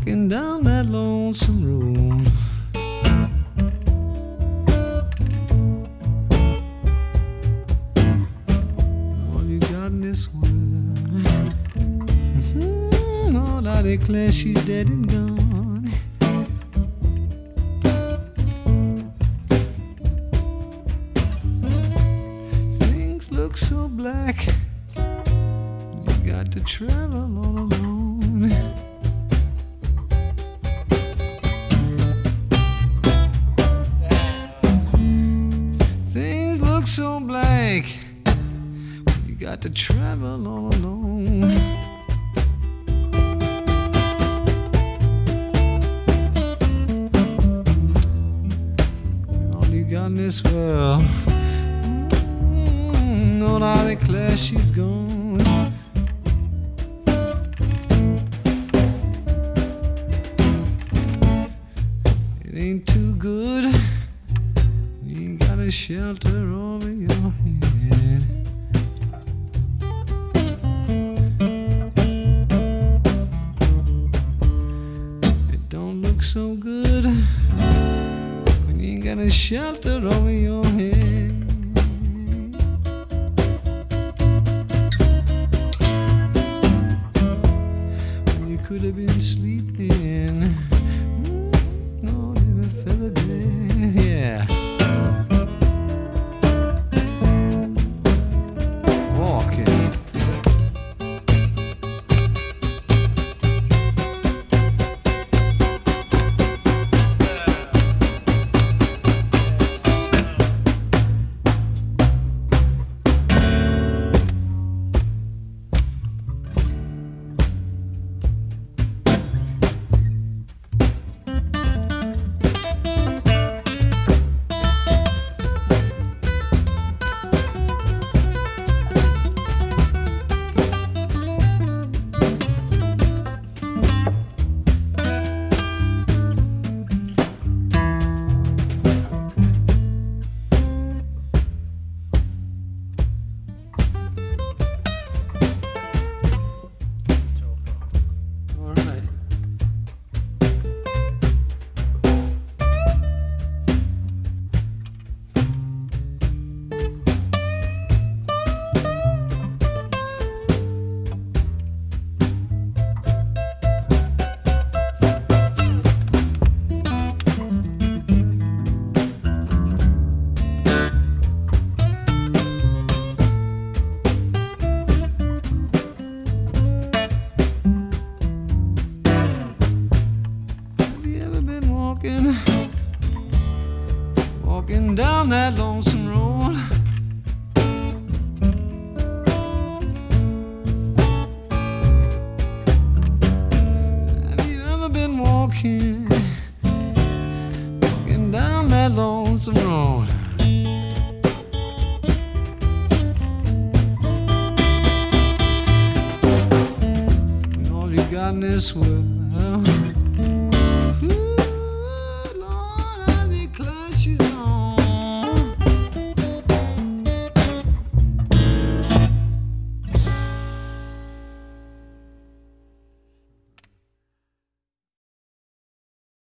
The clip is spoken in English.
walking down that lonesome road. All you got in this world, all I declare she's dead and gone. Things look so black, you got to travel all alone. Things look so black, you got to travel all alone. All you got in this world, all I declare she's gone. It ain't too good, you ain't got a shelter over your head. It don't look so good when you ain't got a shelter over your head. When you could have been sleeping, no, in a feather bed, yeah. Walking. Walking down that lonesome road. Have you ever been walking down that lonesome road? And all you got in this world,